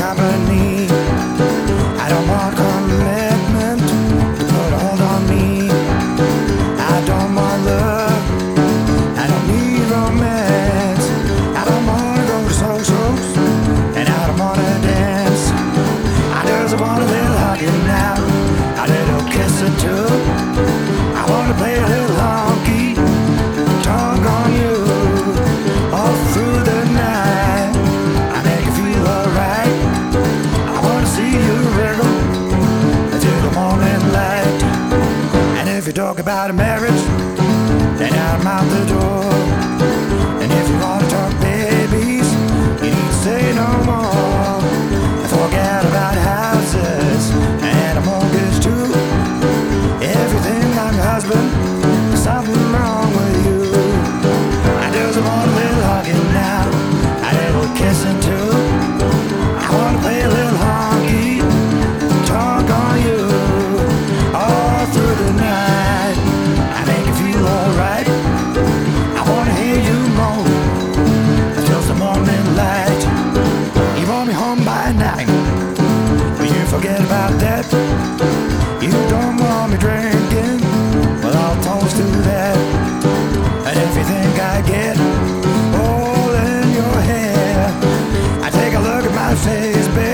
company. I don't want commitment to put a hold on me. I don't want love, I don't need romance. I don't wanna go to socials, and I don't wanna dance. I just want a little hugging now, a little kissing too. I wanna play a little honky tonk on you all through the night. I make you feel alright. I wanna see you wriggle until the morning light. And if you talk about a marriage, then I'm out the door. And if you wanna talk babies, you need to say no more. And forget about houses and a mortgage too. Everything I'm your husband, there's something wrong with you. I just want a little hugging now, a little kissing too. I wanna play a little honky tonk on you all through the night. I make you feel alright. I wanna hear you moan until the morning light. You want me home by 9, will you forget about that? You don't want me drinking, well I'll toast to that. And if you think I get all in your hair, I take a look at my face, baby.